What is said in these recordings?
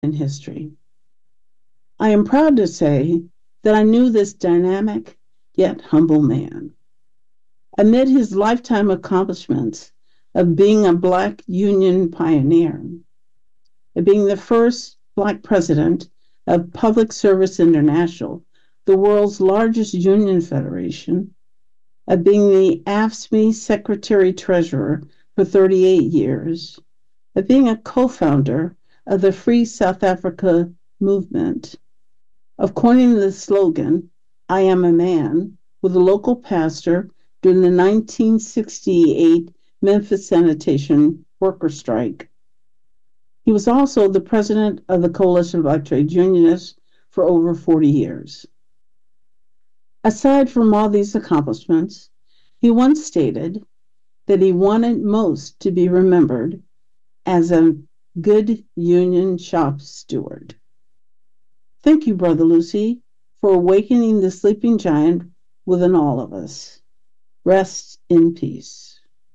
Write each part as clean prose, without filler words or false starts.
in history. I am proud to say that I knew this dynamic yet humble man. Amid his lifetime accomplishments of being a Black union pioneer, of being the first Black president of Public Service International, the world's largest union federation, of being the AFSCME Secretary Treasurer for 38 years, of being a co founder of the Free South Africa movement, of coining the slogan, I am a man, with a local pastor during the 1968 Memphis sanitation worker strike. He was also the president of the Coalition of Black Trade Unionists for over 40 years. Aside from all these accomplishments, he once stated that he wanted most to be remembered as a good union shop steward. Thank you, Brother Lucy, for awakening the sleeping giant within all of us. Rest in peace.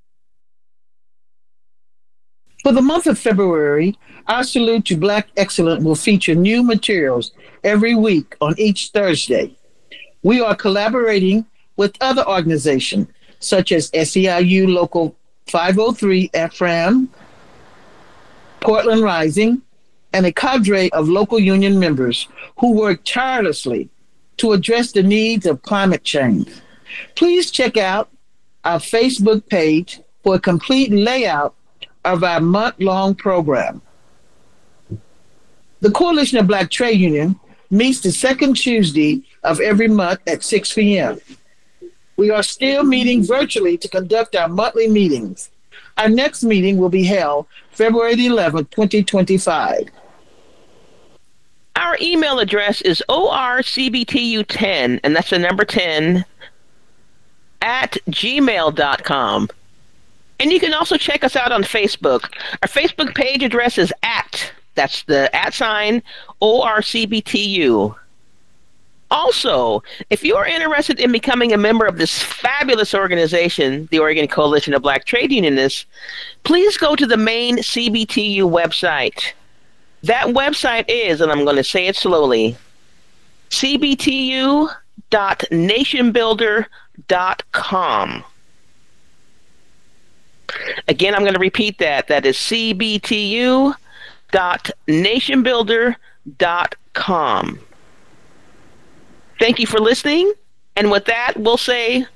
For the month of February, our Salute to Black Excellence will feature new materials every week on each Thursday. We are collaborating with other organizations such as SEIU Local 503 Ephraim, Portland Rising, and a cadre of local union members who work tirelessly to address the needs of climate change. Please check out our Facebook page for a complete layout of our month-long program. The Coalition of Black Trade Union meets the second Tuesday of every month at 6 p.m. We are still meeting virtually to conduct our monthly meetings. Our next meeting will be held February 11th, 2025. Our email address is orcbtu10, and that's the number 10, at gmail.com. And you can also check us out on Facebook. Our Facebook page address is that's the @ ORCBTU. Also, if you are interested in becoming a member of this fabulous organization, the Oregon Coalition of Black Trade Unionists, please go to the main CBTU website. That website is, and I'm going to say it slowly, cbtu.nationbuilder.com. Again, I'm going to repeat that. That is cbtu.nationbuilder.com. Thank you for listening. And with that, we'll say,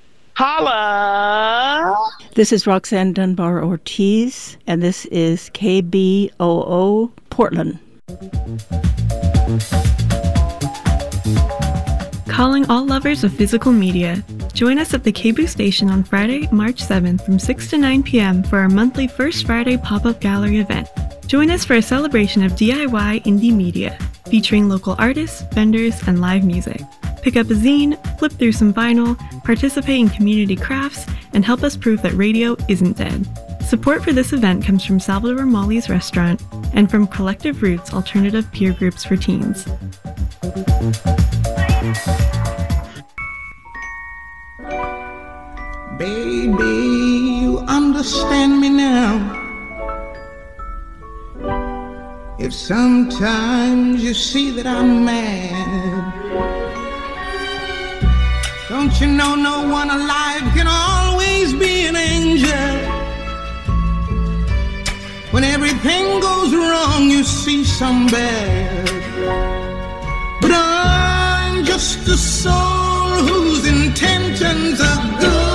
holla. This is Roxanne Dunbar Ortiz, and this is KBOO Portland. Calling all lovers of physical media. Join us at the KBOO station on Friday, March 7th from 6 to 9 p.m. for our monthly First Friday pop-up gallery event. Join us for a celebration of DIY indie media, featuring local artists, vendors, and live music. Pick up a zine, flip through some vinyl, participate in community crafts, and help us prove that radio isn't dead. Support for this event comes from Salvador Molly's Restaurant and from Collective Roots Alternative Peer Groups for Teens. Baby, you understand me now. If sometimes you see that I'm mad, don't you know no one alive can always be an angel? When everything goes wrong, you see some bad. But I'm just a soul whose intentions are good.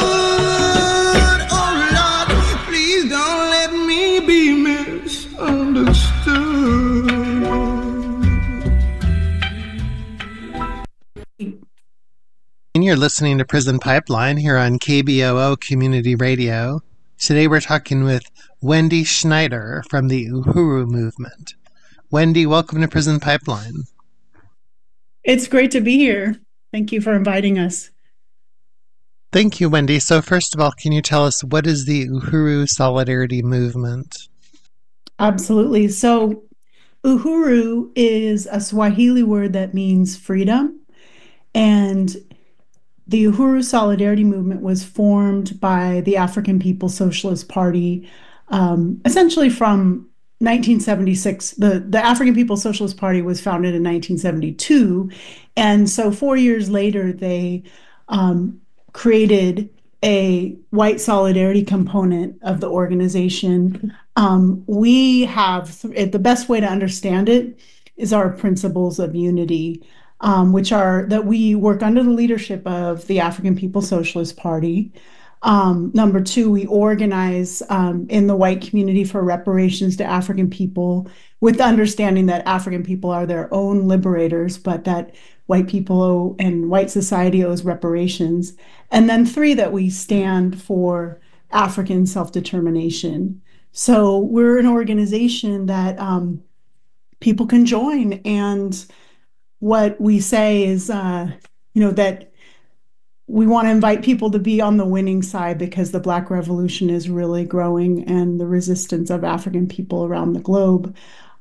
And you're listening to Prison Pipeline here on KBOO Community Radio. Today we're talking with Wendy Schneider from the Uhuru Movement. Wendy, welcome to Prison Pipeline. It's great to be here. Thank you for inviting us. Thank you, Wendy. So first of all, can you tell us what is the Uhuru Solidarity Movement? Absolutely. So Uhuru is a Swahili word that means freedom. And the Uhuru Solidarity Movement was formed by the African People's Socialist Party, essentially from 1976. The African People's Socialist Party was founded in 1972. And so 4 years later, they created a white solidarity component of the organization. We have, the best way to understand it is our principles of unity, which are that we work under the leadership of the African People's Socialist Party. Number two, we organize in the white community for reparations to African people, with the understanding that African people are their own liberators, but that white people and white society owes reparations. And then three, that we stand for African self-determination. So we're an organization that people can join. And what we say is, that we want to invite people to be on the winning side, because the Black Revolution is really growing, and the resistance of African people around the globe,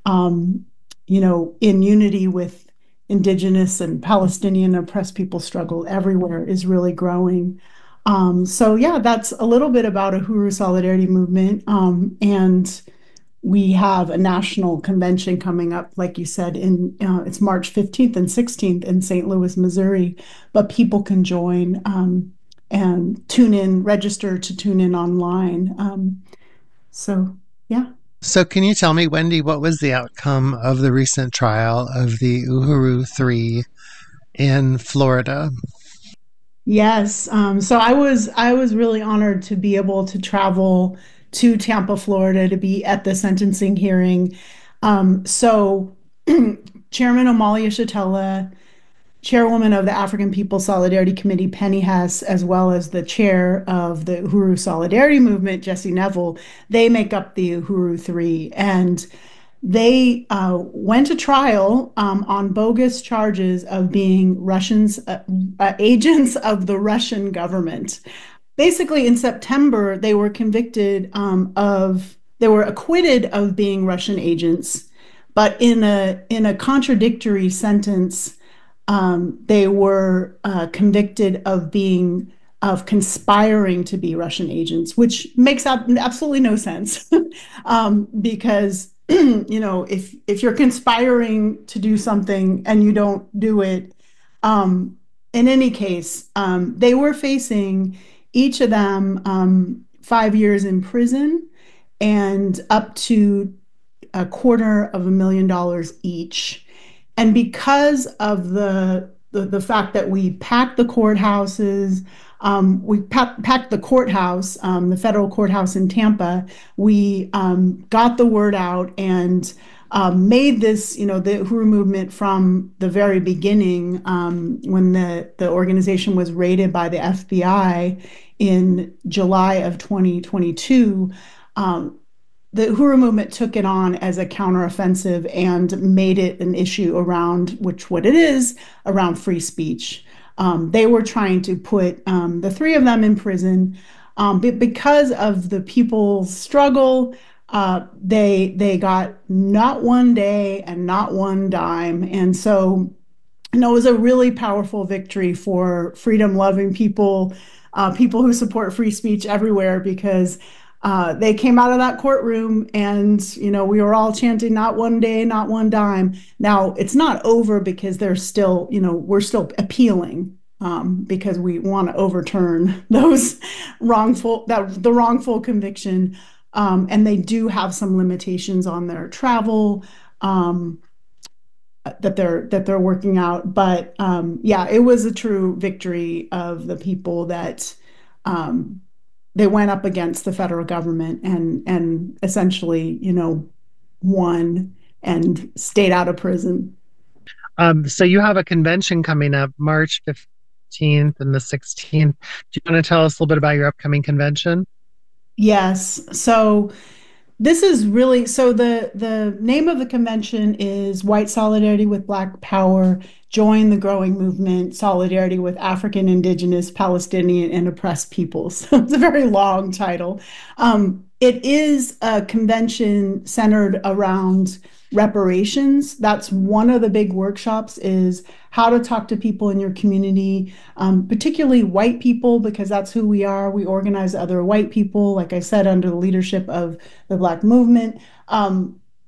in unity with Indigenous and Palestinian oppressed people struggle everywhere, is really growing. So yeah, that's a little bit about Uhuru Solidarity Movement. And we have a national convention coming up, like you said, it's March 15th and 16th in St. Louis, Missouri. But people can join and register to tune in online. So, yeah. So can you tell me, Wendy, what was the outcome of the recent trial of the Uhuru 3 in Florida? Yes. So I was really honored to be able to travel to Tampa, Florida, to be at the sentencing hearing. So Chairman Amalia Shatella, Chairwoman of the African People's Solidarity Committee, Penny Hess, as well as the chair of the Uhuru Solidarity Movement, Jesse Neville, they make up the Uhuru 3. And they went to trial on bogus charges of being agents of the Russian government. Basically, in September, they were they were acquitted of being Russian agents, but in a contradictory sentence, they were convicted of conspiring to be Russian agents, which makes absolutely no sense, because if you're conspiring to do something and you don't do it, in any case, they were facing, each of them, 5 years in prison and up to $250,000 each. And because of the fact that we packed the courthouses, we packed the courthouse, the federal courthouse in Tampa, we got the word out and made this, the Uhuru movement from the very beginning, when the organization was raided by the FBI in July of 2022. The Uhuru movement took it on as a counteroffensive and made it an issue around around free speech. They were trying to put the three of them in prison, but because of the people's struggle, they got not one day and not one dime. And so, it was a really powerful victory for freedom-loving people, people who support free speech everywhere, because they came out of that courtroom and, we were all chanting, not one day, not one dime. Now, it's not over, because there's still, we're still appealing, because we want to overturn the wrongful conviction. And they do have some limitations on their travel that they're working out. But yeah, it was a true victory of the people that they went up against the federal government and essentially, won and stayed out of prison. So you have a convention coming up March 15th and the 16th. Do you want to tell us a little bit about your upcoming convention? Yes. So this is really, the name of the convention is White Solidarity with Black Power, Join the Growing Movement, Solidarity with African, Indigenous, Palestinian, and Oppressed Peoples. It's a very long title. It is a convention centered around reparations. That's one of the big workshops, is how to talk to people in your community, particularly white people, because that's who we are. We organize other white people, like I said, under the leadership of the Black movement.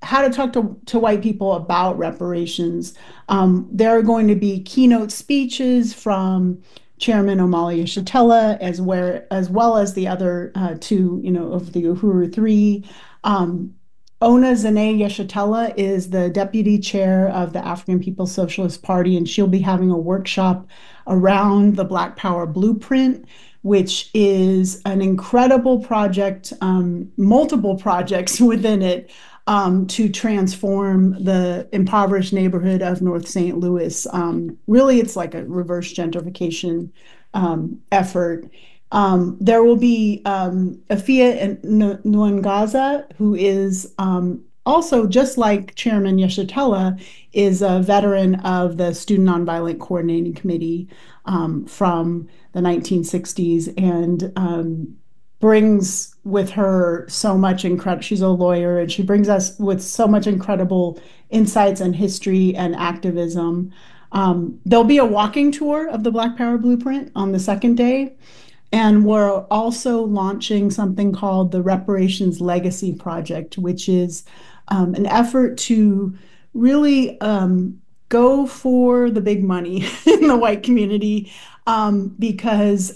how to talk to white people about reparations. There are going to be keynote speeches from Chairman Omali Yeshitela, as well as the other two, of the Uhuru Three. Ona Zaneh Yeshitela is the deputy chair of the African People's Socialist Party, and she'll be having a workshop around the Black Power Blueprint, which is an incredible project, multiple projects within it, to transform the impoverished neighborhood of North St. Louis. Really, it's like a reverse gentrification effort. There will be Afia Nwangaza, who is also, just like Chairman Yeshitela, is a veteran of the Student Nonviolent Coordinating Committee from the 1960s, and brings with her so much incredible, she's a lawyer, and she brings us with so much incredible insights and history and activism. There'll be a walking tour of the Black Power Blueprint on the second day. And we're also launching something called the Reparations Legacy Project, which is an effort to really go for the big money in the white community, because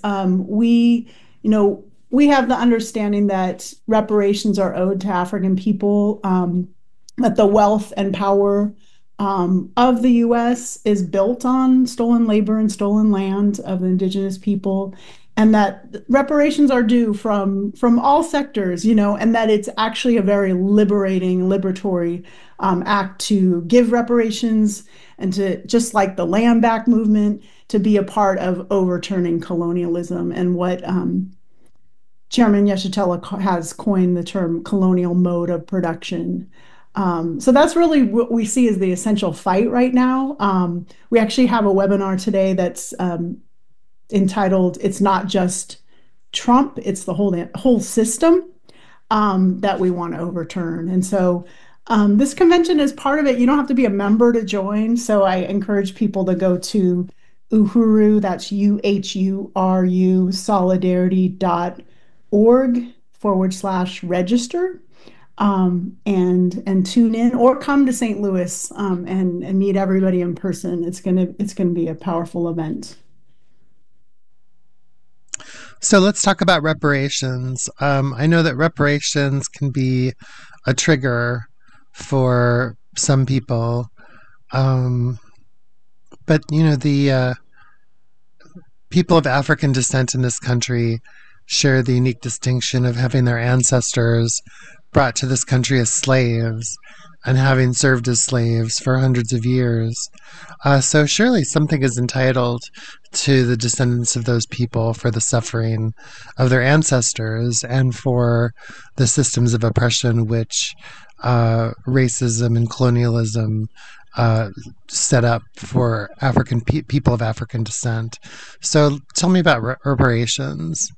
we have the understanding that reparations are owed to African people, that the wealth and power of the U.S. is built on stolen labor and stolen land of the indigenous people, and that reparations are due from all sectors, and that it's actually a very liberatory act to give reparations, and to, just like the land back movement, to be a part of overturning colonialism and what Chairman Yeshitela has coined the term colonial mode of production. So that's really what we see as the essential fight right now. We actually have a webinar today that's entitled "It's Not Just Trump, It's the Whole System" that we want to overturn. And so this convention is part of it. You don't have to be a member to join. So I encourage people to go to Uhuru, that's UHURU, solidarity.org/register, and tune in, or come to St. Louis and meet everybody in person. It's gonna be a powerful event. So let's talk about reparations. I know that reparations can be a trigger for some people, but the people of African descent in this country share the unique distinction of having their ancestors brought to this country as slaves and having served as slaves for hundreds of years. So surely something is entitled to the descendants of those people for the suffering of their ancestors and for the systems of oppression which racism and colonialism set up for African people of African descent. So tell me about reparations.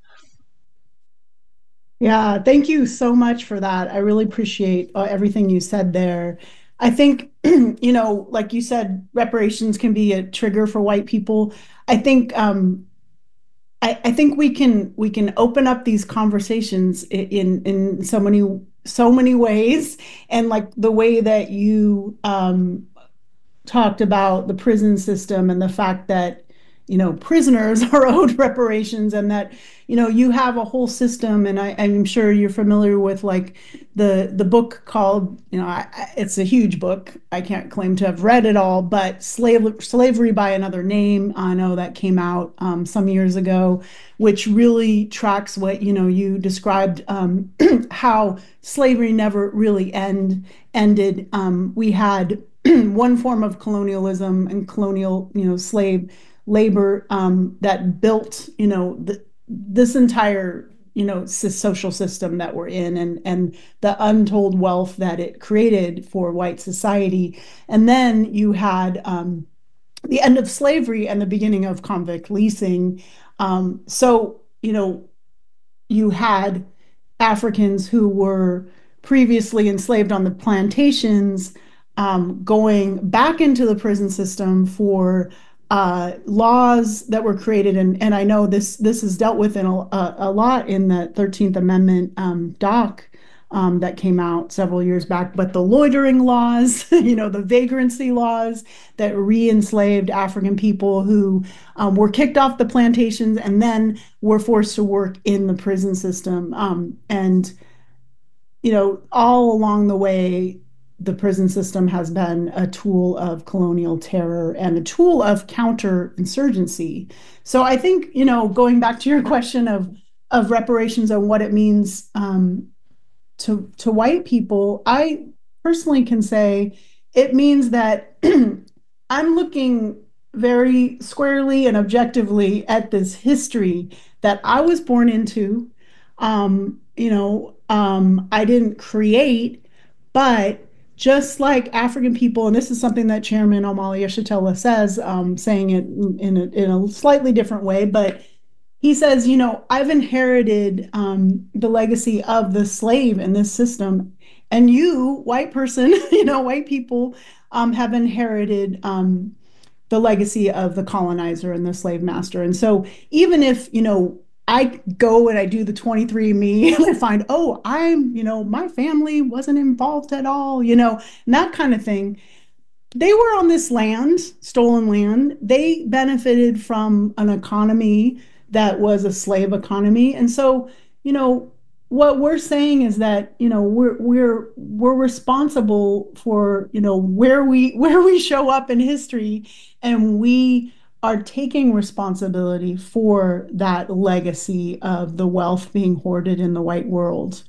Yeah, thank you so much for that. I really appreciate everything you said there. I think, like you said, reparations can be a trigger for white people. I think I think we can open up these conversations in so many ways, and like the way that you talked about the prison system and the fact that prisoners are owed reparations, and that you have a whole system. And I'm sure you're familiar with like the book called, it's a huge book, I can't claim to have read it all, but Slavery by Another Name. I know that came out some years ago, which really tracks what you described, how slavery never really ended. We had one form of colonialism and colonial slave labor that built this entire social system that we're in, and the untold wealth that it created for white society. And then you had the end of slavery and the beginning of convict leasing. So you had Africans who were previously enslaved on the plantations going back into the prison system for laws that were created, and I know this is dealt with in a lot in the 13th Amendment doc that came out several years back, but the loitering laws, the vagrancy laws that re-enslaved African people who were kicked off the plantations and then were forced to work in the prison system. And all along the way, the prison system has been a tool of colonial terror and a tool of counterinsurgency. So I think, going back to your question of reparations and what it means to white people, I personally can say it means that I'm looking very squarely and objectively at this history that I was born into. I didn't create, but just like African people, and this is something that Chairman Omali Yeshitela says, saying it in a slightly different way, but he says, I've inherited the legacy of the slave in this system, and you, white person, white people, have inherited the legacy of the colonizer and the slave master. And so even if, I go and I do the 23andMe and I find, my family wasn't involved at all, and that kind of thing. They were on this land, stolen land. They benefited from an economy that was a slave economy. And so, what we're saying is that, we're responsible for, where we show up in history, and we are taking responsibility for that legacy of the wealth being hoarded in the white world.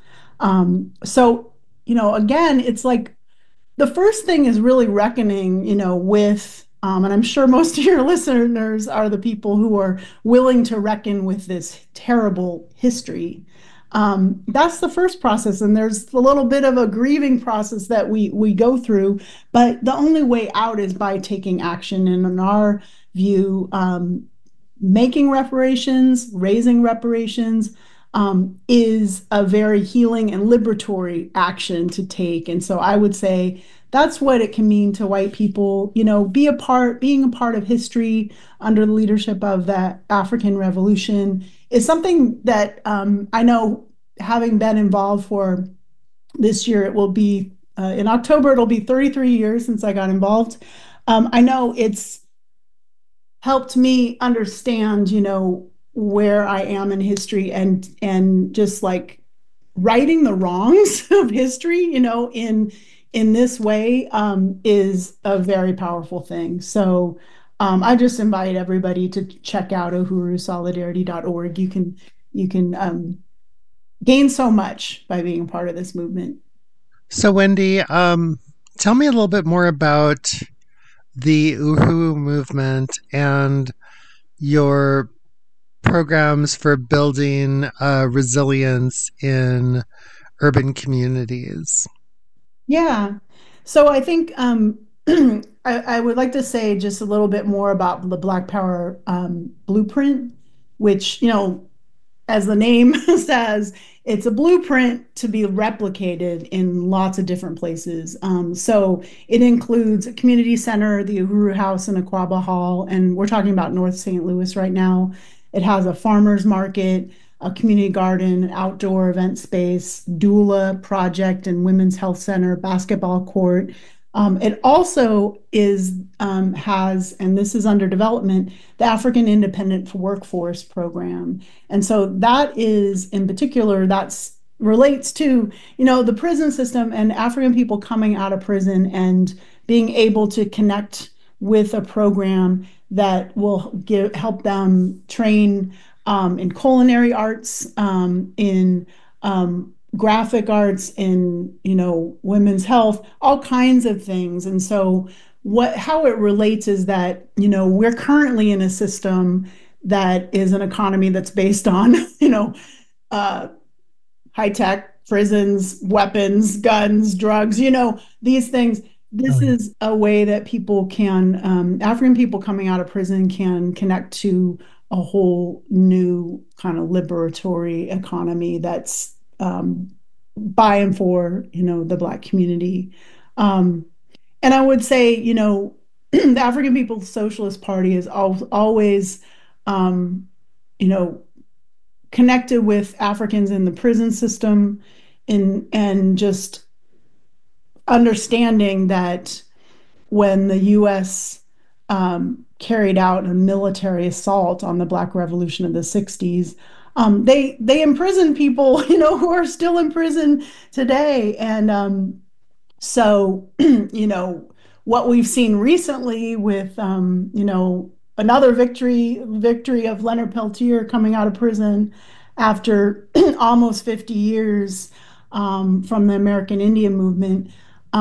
So, again, it's like the first thing is really reckoning, with, and I'm sure most of your listeners are the people who are willing to reckon with this terrible history. That's the first process, and there's a little bit of a grieving process that we go through, but the only way out is by taking action. And in our view, making reparations, raising reparations, is a very healing and liberatory action to take. And so I would say that's what it can mean to white people, being a part of history under the leadership of that African Revolution is something that I know, having been involved for this year, it will be in October, it'll be 33 years since I got involved. I know it's helped me understand, where I am in history, and just like righting the wrongs of history, in this way, is a very powerful thing. So I just invite everybody to check out uhurusolidarity.org. You can gain so much by being part of this movement. So Wendy, tell me a little bit more about the Uhuru movement and your programs for building resilience in urban communities. Yeah. So I think I would like to say just a little bit more about the Black Power blueprint, which, as the name says, it's a blueprint to be replicated in lots of different places. So it includes a community center, the Uhuru House in Aquaba Hall, and we're talking about North St. Louis right now. It has a farmer's market, a community garden, outdoor event space, doula project and women's health center, basketball court. It also has, and this is under development, the African Independent Workforce Program. And so that is, in particular, that's relates to, the prison system and African people coming out of prison and being able to connect with a program that will help them train in culinary arts, in graphic arts, in women's health, all kinds of things. And so how it relates is that we're currently in a system that is an economy that's based on high tech prisons, weapons, guns, drugs, these things. This is a way that people can, African people coming out of prison can connect to a whole new kind of liberatory economy that's by and for, the Black community. And I would say, the African People's Socialist Party is always, connected with Africans in the prison system, and just understanding that when the U.S. Carried out a military assault on the Black Revolution of the 60s, they imprisoned people, who are still in prison today. And so, what we've seen recently with, another victory of Leonard Peltier coming out of prison after almost 50 years from the American Indian movement.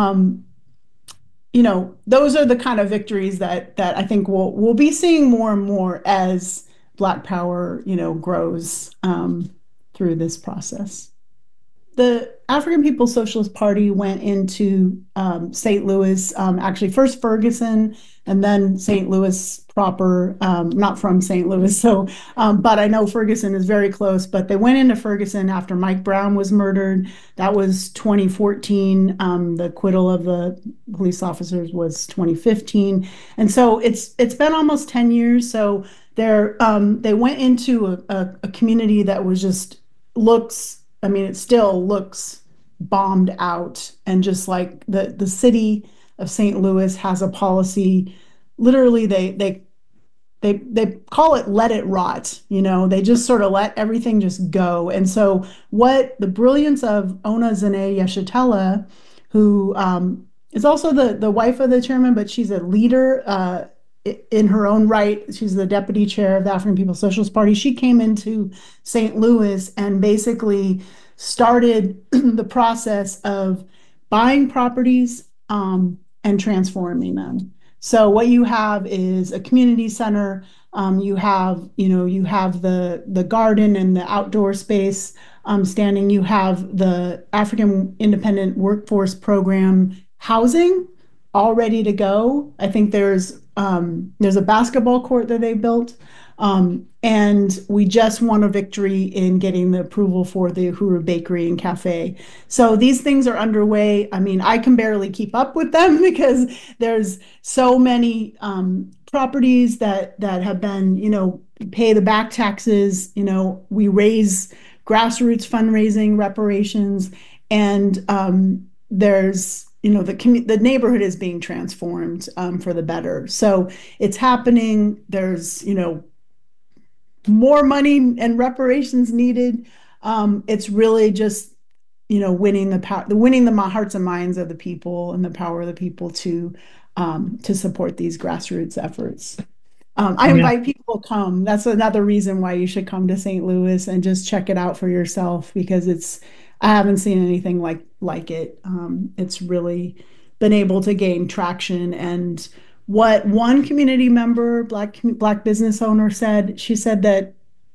Those are the kind of victories that I think we'll be seeing more and more as Black Power, grows through this process. The African People's Socialist Party went into St. Louis, actually first Ferguson and then St. Louis proper, not from St. Louis. So, but I know Ferguson is very close, but they went into Ferguson after Mike Brown was murdered. That was 2014. The acquittal of the police officers was 2015. And so it's been almost 10 years. So they went into a community that was just it still looks bombed out. And just like the city of St. Louis has a policy, literally they call it let it rot. They just sort of let everything just go. And so what the brilliance of Ona Zene-Yeshitela, who is also the wife of the chairman, but she's a leader in her own right. She's the deputy chair of the African People's Socialist Party. She came into St. Louis and basically started the process of buying properties and transforming them. So what you have is a community center. You have the garden and the outdoor space standing. You have the African Independent Workforce Program housing all ready to go. I think there's a basketball court that they built. And we just won a victory in getting the approval for the Uhuru Bakery and Cafe. So these things are underway. I can barely keep up with them because there's so many properties that have been, pay the back taxes. We raise grassroots fundraising, reparations, and there's the neighborhood is being transformed for the better. So it's happening. There's more money and reparations needed. It's really just winning the hearts and minds of the people and the power of the people to support these grassroots efforts. I invite people to come. That's another reason why you should come to St. Louis and just check it out for yourself, because I haven't seen anything like it. It's really been able to gain traction. And what one community member, Black business owner, said, she said that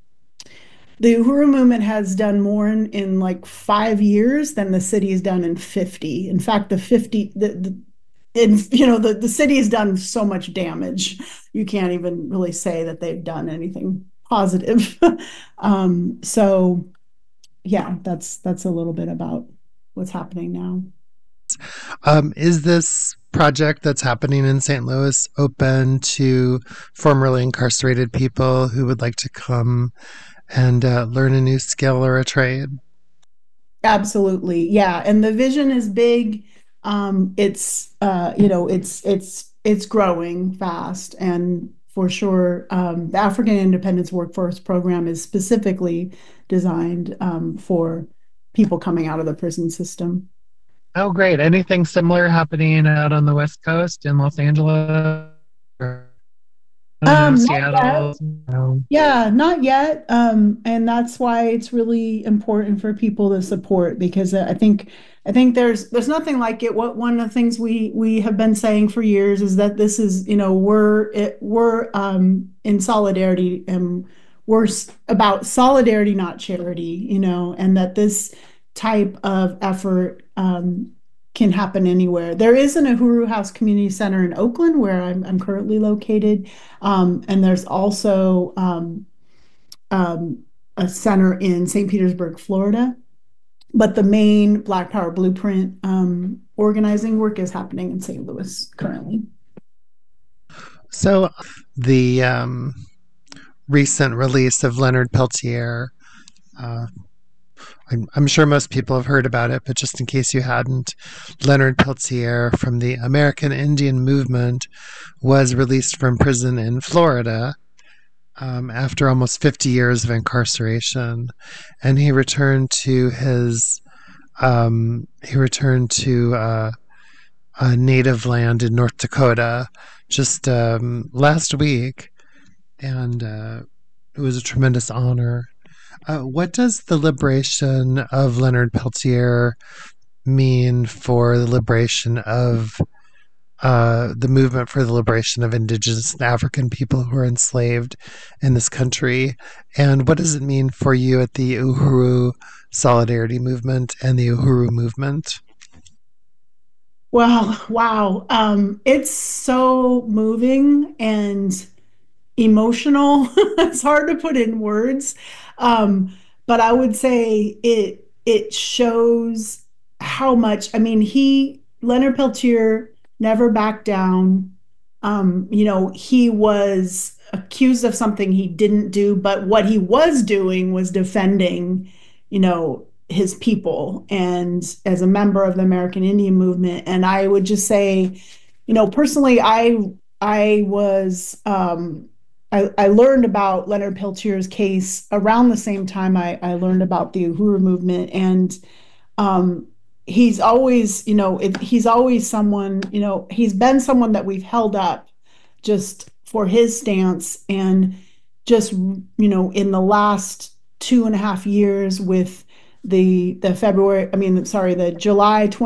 the Uhuru movement has done more in like 5 years than the city has done in 50. In fact, the city has done so much damage. You can't even really say that they've done anything positive. So yeah, that's a little bit about what's happening now. Is this project that's happening in St. Louis open to formerly incarcerated people who would like to come and learn a new skill or a trade? Absolutely, yeah. And the vision is big. It's growing fast, and for sure, the African Independence Workforce Program is specifically designed for people coming out of the prison system. Oh, great. Anything similar happening out on the West Coast in Los Angeles? Seattle? No. Yeah, not yet. And that's why it's really important for people to support, because I think there's nothing like it. One of the things we have been saying for years is that this is, we're in solidarity, and we're about solidarity, not charity, and that this type of effort can happen anywhere. There is an Uhuru House Community Center in Oakland, where I'm currently located, and there's also a center in St. Petersburg, Florida. But the main Black Power Blueprint organizing work is happening in St. Louis currently. So the recent release of Leonard Peltier I'm sure most people have heard about it, but just in case you hadn't, Leonard Peltier from the American Indian Movement was released from prison in Florida after almost 50 years of incarceration, and he returned to his native land in North Dakota just last week, and it was a tremendous honor. What does the liberation of Leonard Peltier mean for the liberation of the movement for the liberation of Indigenous and African people who are enslaved in this country? And what does it mean for you at the Uhuru Solidarity Movement and the Uhuru Movement? Well, wow. It's so moving and emotional. It's hard to put in words. But I would say it shows how much, I mean, Leonard Peltier never backed down. He was accused of something he didn't do, but what he was doing was defending, his people and as a member of the American Indian Movement. And I would just say, personally, I learned about Leonard Peltier's case around the same time I learned about the Uhuru Movement. And he's always, he's always someone, he's been someone that we've held up just for his stance. And just, in the last 2.5 years with the July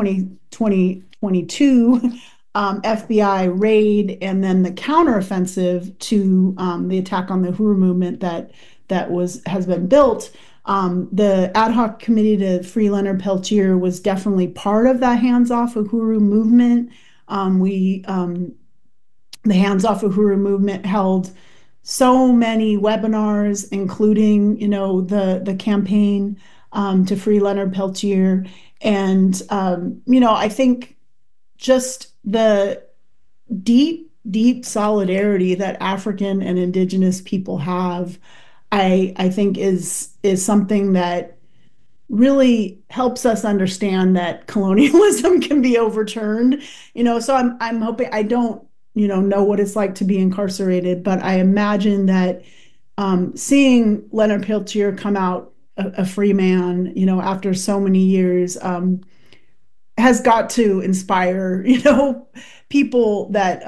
2022 FBI raid, and then the counteroffensive to the attack on the Uhuru Movement that has been built. The ad hoc committee to free Leonard Peltier was definitely part of that Hands Off Uhuru movement. The Hands Off Uhuru movement held so many webinars, including the campaign to free Leonard Peltier, and I think just the deep solidarity that African and Indigenous people have, I think is something that really helps us understand that colonialism can be overturned. So I'm hoping, I don't know what it's like to be incarcerated, but I imagine that seeing Leonard Peltier come out a free man, after so many years, has got to inspire, people that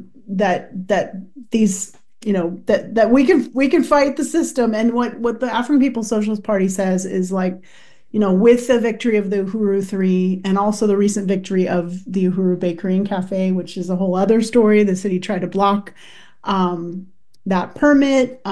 these, that we can fight the system. And what the African People's Socialist Party says is like, with the victory of the Uhuru 3 and also the recent victory of the Uhuru Bakery and Cafe, which is a whole other story. The city tried to block that permit.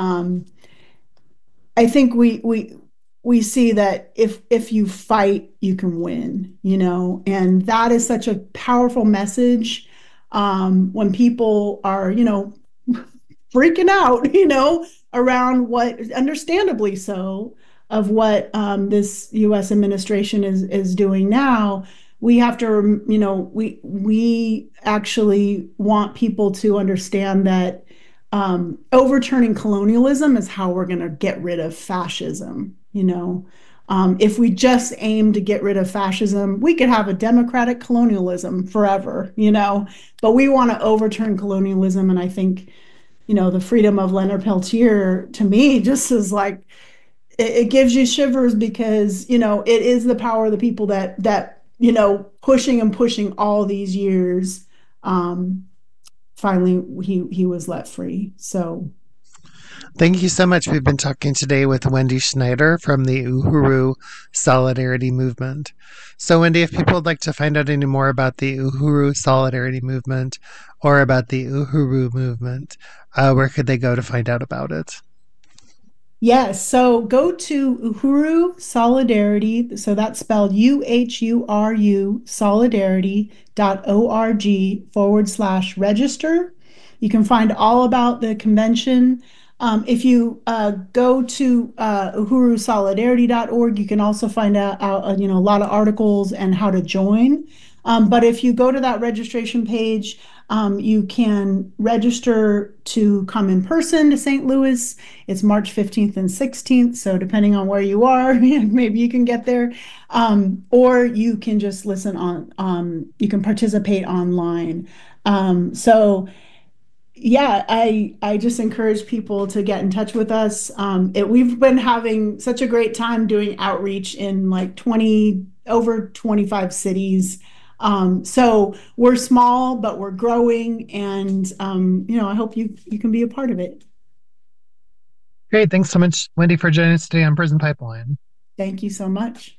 I think we see that if you fight, you can win, and that is such a powerful message when people are, freaking out, around what, understandably so, of what this U.S. administration is doing now. We have to, we actually want people to understand that overturning colonialism is how we're going to get rid of fascism. If we just aim to get rid of fascism, we could have a democratic colonialism forever, but we want to overturn colonialism. And I think, the freedom of Leonard Peltier, to me, just is like, it gives you shivers, because, it is the power of the people that pushing all these years. Finally, he was let free. So thank you so much. We've been talking today with Wendy Schneider from the Uhuru Solidarity Movement. So, Wendy, if people would like to find out any more about the Uhuru Solidarity Movement or about the Uhuru Movement, where could they go to find out about it? Yes, so go to Uhuru Solidarity, so that's spelled UHURU, solidarity.org/register. You can find all about the convention. If you go to uhurusolidarity.org, you can also find out a lot of articles and how to join. But if you go to that registration page, You can register to come in person to St. Louis. It's March 15th and 16th. So depending on where you are, maybe you can get there. Or you can just listen you can participate online. Yeah, I just encourage people to get in touch with us. We've been having such a great time doing outreach in like over 25 cities. So we're small, but we're growing, and I hope you can be a part of it. Great. Thanks so much, Wendy, for joining us today on Prison Pipeline. Thank you so much.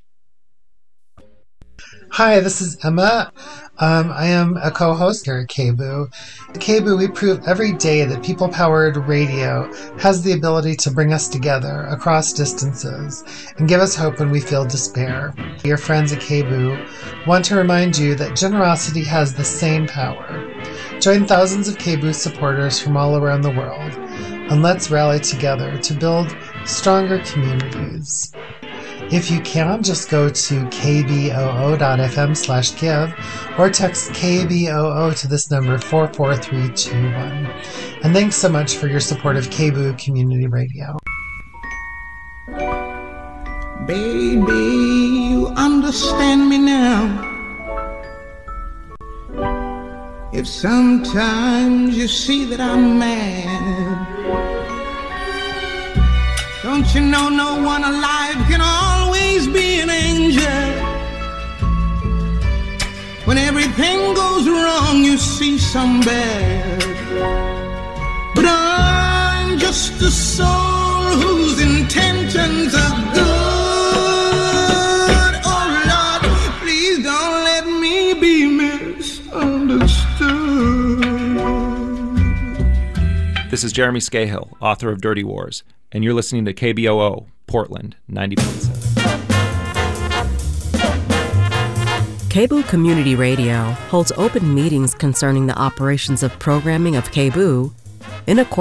Hi, this is Emma. I am a co-host here at KBOO. At KBOO, we prove every day that people-powered radio has the ability to bring us together across distances and give us hope when we feel despair. Your friends at KBOO want to remind you that generosity has the same power. Join thousands of KBOO supporters from all around the world, and let's rally together to build stronger communities. If you can, just go to kboo.fm/give or text KBOO to this number 44321. And thanks so much for your support of KBOO Community Radio. Baby, you understand me now. If sometimes you see that I'm mad, don't you know no one alive can always be an angel? When everything goes wrong, you see some bad. But I'm just a soul whose intentions are good. Oh Lord, please don't let me be misunderstood. This is Jeremy Scahill, author of Dirty Wars, and you're listening to KBOO, Portland, 90.7. KBOO Community Radio holds open meetings concerning the operations of programming of KBOO in accordance